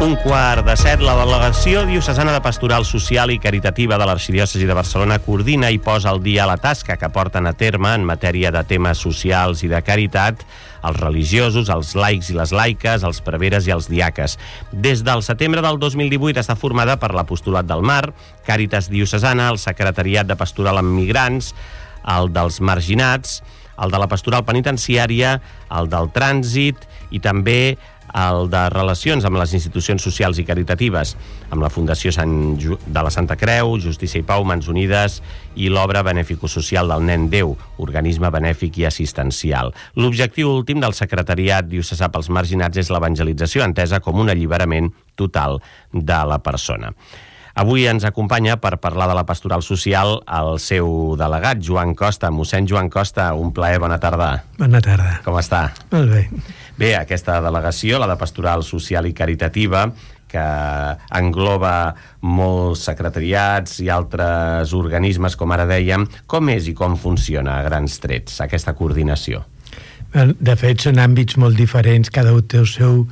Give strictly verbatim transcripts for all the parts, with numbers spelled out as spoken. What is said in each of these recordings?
Un quart de set, la Delegació Diocesana de Pastoral Social i Caritativa de l'Arxidiòcesi de Barcelona coordina i posa al dia la tasca que porten a terme en matèria de temes socials i de caritat els religiosos, els laics i les laiques, els preveres i els diaques. Des del setembre del dos mil divuit està formada per l'Apostolat del Mar, Càritas Diocesana, el Secretariat de Pastoral amb Migrants, el dels Marginats, el de la Pastoral Penitenciària, el del Trànsit i també el de Relacions amb les institucions socials i caritatives, amb la Fundació Sant Ju- de la Santa Creu, Justícia i Pau, Mans Unides i l'Obra Benefico-Social del Nen Déu, organisme benèfic i assistencial. L'objectiu últim del Secretariat Diocesà pels Marginats és l'evangelització, entesa com un alliberament total de la persona. Avui ens acompanya per parlar de la pastoral social el seu delegat, Joan Costa. Mossèn Joan Costa, un plaer, bona tarda. Bona tarda. Com està? Molt bé. Bé, aquesta delegació, la de Pastoral Social i Caritativa, que engloba molts secretariats i altres organismes, com ara dèiem, com és i com funciona a grans trets aquesta coordinació? De fet, són àmbits molt diferents, cada un té el seu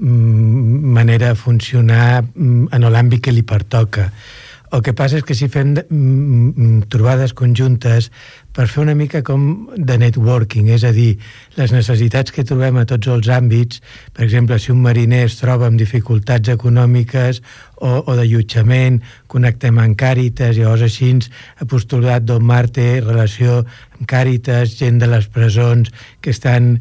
mm, manera de funcionar mm, en l'àmbit que li pertoca. El que passa és que si fem mm, trobades conjuntes per fer una mica com de networking, és a dir, les necessitats que trobem a tots els àmbits, per exemple, si un mariner es troba amb dificultats econòmiques o, o d'allotjament, connectem amb Càritas, llavors així Apostolat del Mar té relació amb Càritas, gent de les presons que estan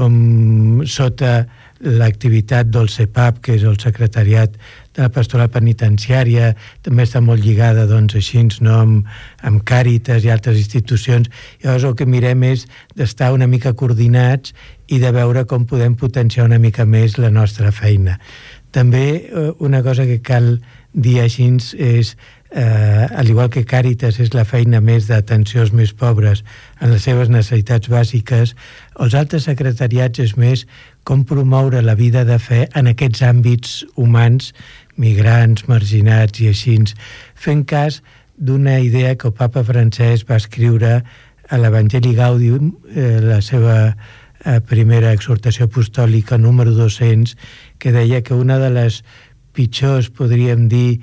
com sota l'activitat del C E P A P, que és el Secretariat de la Pastoral Penitenciària, també està molt lligada, doncs, així, no, amb, amb Càritas i altres institucions. Llavors el que mirem és d'estar una mica coordinats i de veure com podem potenciar una mica més la nostra feina. També eh, una cosa que cal dir així és, eh, al igual que Càritas és la feina més d'atenció als més pobres en les seves necessitats bàsiques, els altres secretariats és més com promoure la vida de fe en aquests àmbits humans, migrants, marginats i així, fent cas d'una idea que el papa Francesc va escriure a l'Evangeli Gaudium, eh, la seva eh, primera exhortació apostòlica número dos-cents, que deia que una de les pitjors, podríem dir,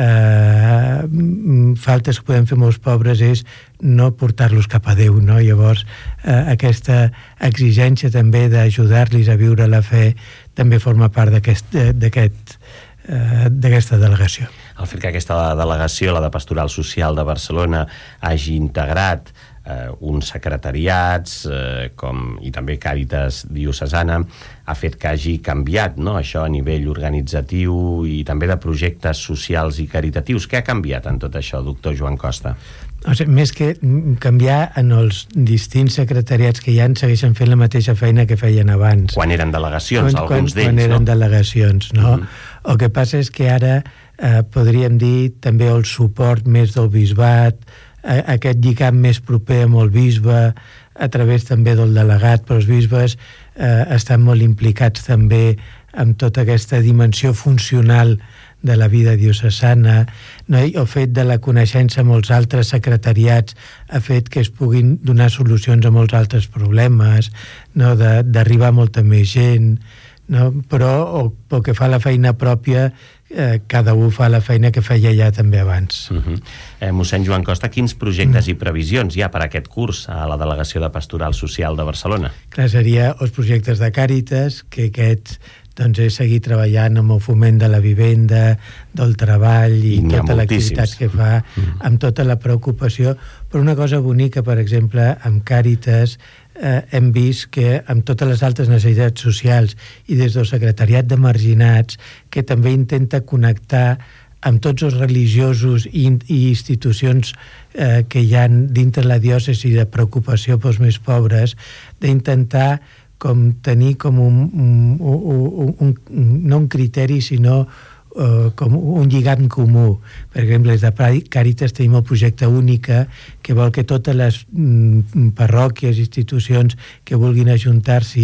eh, faltes que podem fer molts pobres és no portar-los cap a Déu, no? Llavors eh, aquesta exigència també d'ajudar-los a viure la fe també forma part d'aquest, d'aquest, eh, d'aquesta delegació. El fet que aquesta delegació, la de Pastoral Social de Barcelona, hagi integrat eh, uns secretariats eh, com, i també Càritas Diocesana, ha fet que hagi canviat, no?, això a nivell organitzatiu i també de projectes socials i caritatius. Què ha canviat en tot això, doctor Joan Costa? O sigui, més que canviar, en els distints secretariats que hi ha segueixen fent la mateixa feina que feien abans. Quan eren delegacions, quan, alguns quan, d'ells, quan eren no? delegacions, no? Mm-hmm. El que passa és que ara eh, podríem dir també el suport més del bisbat, eh, aquest lligam més proper amb el bisbe, a través també del delegat, però els bisbes eh, estan molt implicats també amb tota aquesta dimensió funcional de la vida diocesana, no? I el fet de la coneixença amb els altres secretariats ha fet que es puguin donar solucions a molts altres problemes, no? De, d'arribar a molta més gent, no? Però el, pel que fa a la feina pròpia, eh, cada un fa la feina que feia ja també abans. Uh-huh. eh, Mossèn Joan Costa, quins projectes mm. i previsions hi ha per aquest curs a la Delegació de Pastoral Social de Barcelona? Clar, seria els projectes de Càritas, que aquests doncs és seguir treballant amb el foment de la vivenda, del treball i, I tota l'activitat que fa, amb tota la preocupació. Però una cosa bonica, per exemple, amb Càritas eh, hem vist que amb totes les altres necessitats socials i des del Secretariat de Marginats, que també intenta connectar amb tots els religiosos i, i institucions eh, que hi ha dintre la diòcesi de preocupació pels més pobres, d'intentar com tenir com un, un, un, un, no un criteri, sinó uh, com un lligam comú. Per exemple, des de Càritas tenim el projecte Única, que vol que totes les mm, parròquies, institucions que vulguin ajuntar-s'hi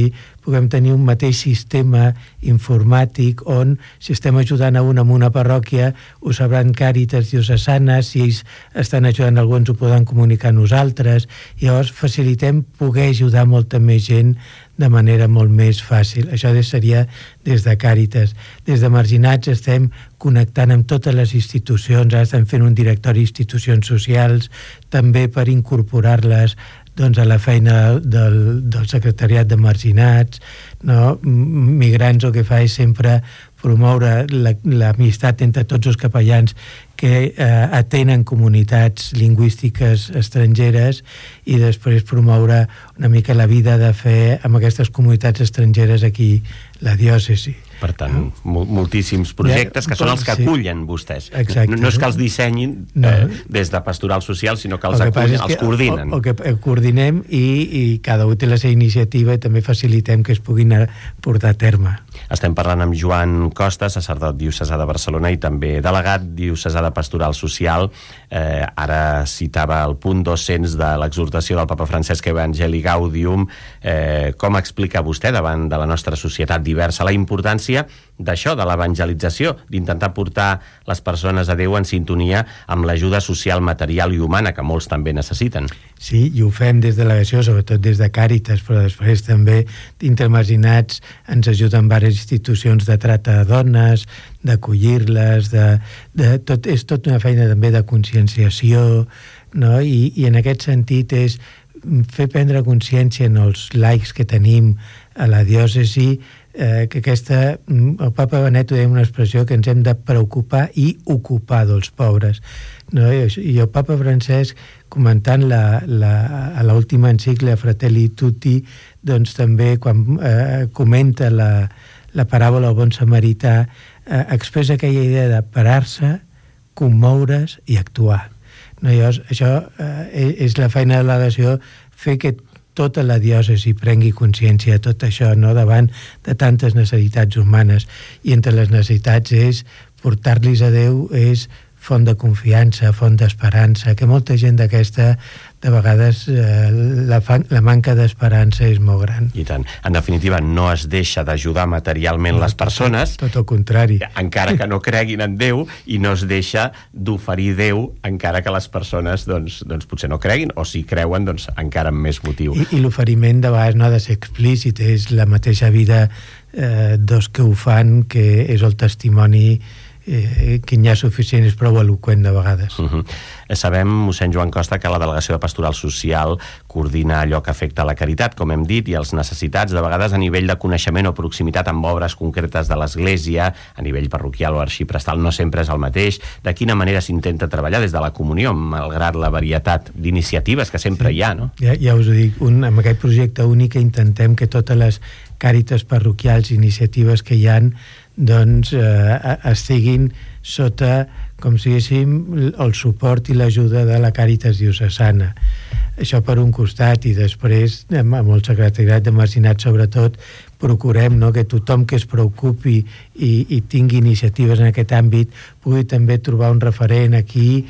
puguem tenir un mateix sistema informàtic on, si estem ajudant a un en una parròquia, ho sabran Càritas diocesanes, si ells estan ajudant algú ens ho poden comunicar a nosaltres. Llavors facilitem poder ajudar molta més gent de manera molt més fàcil. Això seria des de Càritas. Des de Marginats estem connectant amb totes les institucions, ara estem fent un directori d'institucions socials, també per incorporar-les doncs, a la feina del, del secretariat de Marginats, no? Migrants el que fa és sempre promoure l'amistat entre tots els capellans que eh, atenen comunitats lingüístiques estrangeres i després promoure una mica la vida de fe amb aquestes comunitats estrangeres aquí la diòcesi. Per tant, no? moltíssims projectes que són els que acullen vostès. Exacte. No, no és que els dissenyin no. eh, des de Pastoral Social, sinó que els que acullen, els que, coordinen. O, o que coordinem i, i cada un té la seva iniciativa i també facilitem que es puguin portar a terme. Estem parlant amb Joan Costa, sacerdot diocesà de Barcelona i també delegat diocesà de Pastoral Social. Eh, ara citava el punt dos-cents de l'exhortació del Papa Francesc Evangelii Gaudium. Eh, com explica vostè davant de la nostra societat diversa la importància d'això, de l'evangelització, d'intentar portar les persones a Déu en sintonia amb l'ajuda social, material i humana que molts també necessiten? Sí, i ho fem des de delegació, sobretot des de Càritas, però després també dintre Marginats ens ajuden diverses institucions de tracte de dones, d'acollir-les, de, de tot, és tot una feina també de conscienciació, no? I, i en aquest sentit és fer prendre consciència en els laics que tenim a la diòcesi eh, que aquesta, el Papa Benet ho deia una expressió, que ens hem de preocupar i ocupar dels pobres, no? I el Papa Francesc, comentant la, la, a l'última encíclica Fratelli Tutti, doncs també quan eh, comenta la, la paràbola del bon samarità, eh, expressa aquella idea de parar-se, commoure's i actuar. No, llavors, això eh, és la feina de la delegació, fer que tota la diòcesi prengui consciència de tot això, no? Davant de tantes necessitats humanes, i entre les necessitats és portar-los a Déu, és font de confiança, font d'esperança, que molta gent d'aquesta, de vegades, eh, la, fa, la manca d'esperança és molt gran. I tant. En definitiva, no es deixa d'ajudar materialment no, les persones, tot, tot el contrari. Encara que no creguin en Déu, i no es deixa d'oferir Déu, encara que les persones, doncs, doncs potser no creguin, o si creuen, doncs encara amb més motiu. I, i l'oferiment de vegades no ha de ser explícit, és la mateixa vida eh, dels que ho fan, que és el testimoni Eh, que n'hi ha suficient, és prou eloqüent de vegades. Uh-huh. Sabem, mossèn Joan Costa, que la Delegació de Pastoral Social coordina allò que afecta a la caritat, com hem dit, i els necessitats, de vegades a nivell de coneixement o proximitat amb obres concretes de l'Església, a nivell parroquial o arxiprestal, no sempre és el mateix. De quina manera s'intenta treballar des de la comunió, malgrat la varietat d'iniciatives que sempre sí. hi ha, no? Ja, ja us ho dic, un, amb aquest projecte únic intentem que totes les càritas parroquials, iniciatives que hi ha, doncs eh, estiguin sota, com si diguéssim, el suport i l'ajuda de la Càritas diocesana. Això per un costat, i després amb el secretariat de Marginats sobretot procurem, no, que tothom que es preocupi i, i tingui iniciatives en aquest àmbit pugui també trobar un referent aquí,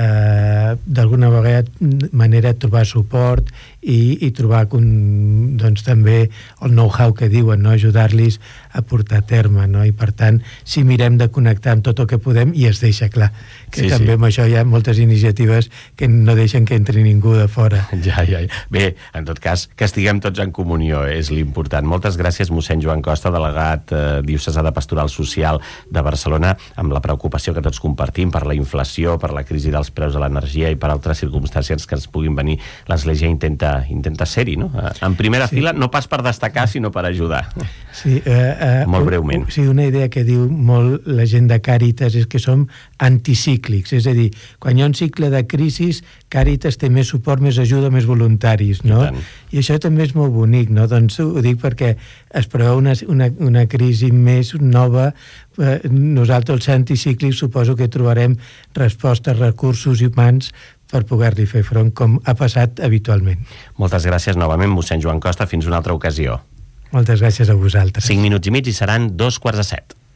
eh, d'alguna vegada manera trobar suport i, i trobar doncs, també el know-how que diuen, no? Ajudar-los a portar a terme, no? I per tant, si mirem de connectar amb tot el que podem, i es deixa clar que sí, també sí. amb això hi ha moltes iniciatives que no deixen que entri ningú de fora. Ja, ja, ja. Bé, en tot cas, que estiguem tots en comunió és l'important. Moltes gràcies, mossèn Joan Costa, delegat eh, diocesà de Pastoral Social de Barcelona, amb la preocupació que tots compartim per la inflació, per la crisi dels preus de l'energia i per altres circumstàncies que ens puguin venir. L'Església intenta, intenta ser-hi, no? En primera sí. fila, no pas per destacar, sinó per ajudar. Sí, eh, eh, molt breument. Un, sí, una idea que diu molt la gent de Càritas és que som anticíclics, és a dir, quan hi ha un cicle de crisis, Càritas té més suport, més ajuda, més voluntaris, no? I, I això també és molt bonic, no? Doncs ho dic perquè es preveu una, una, una crisi més nova. Eh, nosaltres, els anticíclics, suposo que trobarem respostes, recursos humans per poder-li fer front, com ha passat habitualment. Moltes gràcies novament, mossèn Joan Costa. Fins una altra ocasió. Moltes gràcies a vosaltres. Cinc minuts i mig i seran dos quarts de set.